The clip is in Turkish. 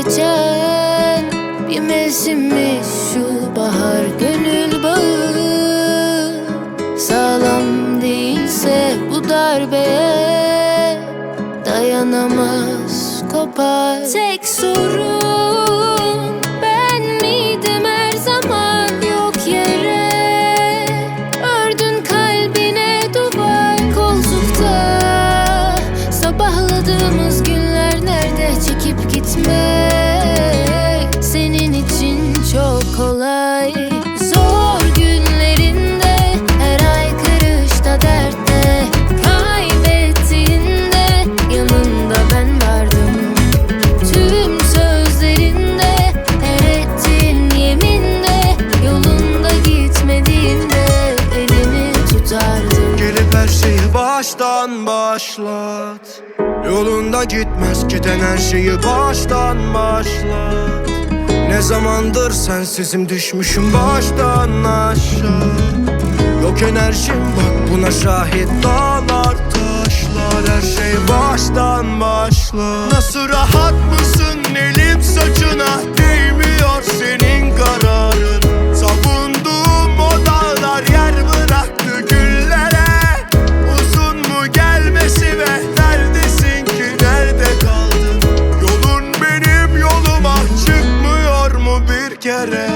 geçen bir mevsimmiş şu bahar gönül bağı. Sağlam değilse bu darbeye dayanamaz, kopar. Tek sorun ben miydim her zaman? Yok yere ördün kalbine duvar. Koltukta sabahladığımız günler nerede? Çekip gitmek senin için çok kolay. Zor günlerinde, her ay kırışta dertte, kaybettiğinde yanında ben vardım. Tüm sözlerinde, her ettiğin yeminde, yolunda gitmediğinde elini tutardım. Gelip her şeyi baştan başlat. Yolunda gitmez giden her şeyi baştan başlat. Ne zamandır sensizim, düşmüşüm baştan aşağı. Yok enerjim bak buna şahit, dağlar taşlar. Her şey baştan başlar. Nasıl rahat mısın, elim saçına değmiyor senin kararın. Savunduğum o dağlar yer bıraktı güllere. Uzun mu gelmesi ve neredesin ki, nerede kaldın? Yolun benim yoluma çıkmıyor mu bir kere?